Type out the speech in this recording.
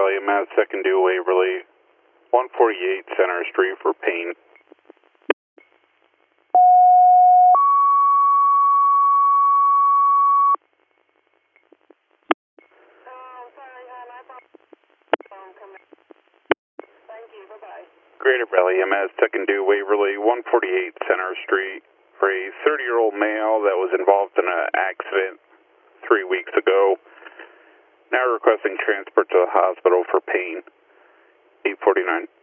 Valley EMS, second due Waverly, 148 Center Street for pain. Greater Valley EMS, second due Waverly, 148 Center Street for a 30-year-old male that was involved in an accident 3 weeks ago. Now requesting transport to the hospital for pain. 849.